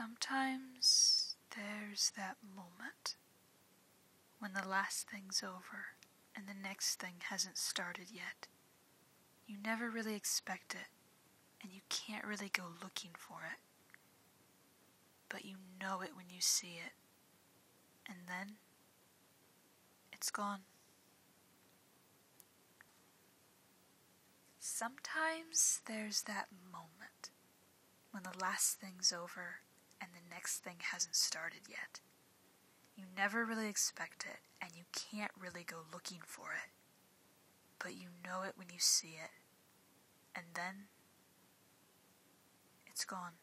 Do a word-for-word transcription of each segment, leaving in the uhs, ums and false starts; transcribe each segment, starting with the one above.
Sometimes there's that moment when the last thing's over and the next thing hasn't started yet. You never really expect it, and you can't really go looking for it. But you know it when you see it, and then it's gone. Sometimes there's that moment when the last thing's over and the next thing hasn't started yet. You never really expect it, and you can't really go looking for it. But you know it when you see it, and then it's gone.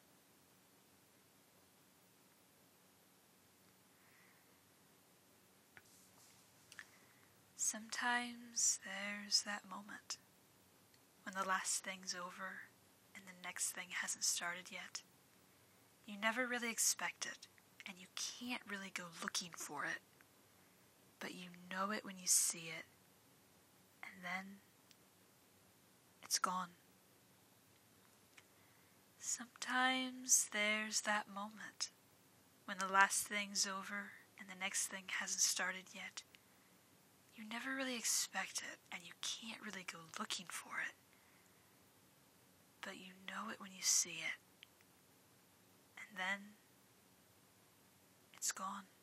Sometimes there's that moment when the last thing's over and the next thing hasn't started yet. You never really expect it, and you can't really go looking for it. But you know it when you see it, and then it's gone. Sometimes there's that moment when the last thing's over and the next thing hasn't started yet. You never really expect it, and you can't really go looking for it. But you know it when you see it, and then it's gone.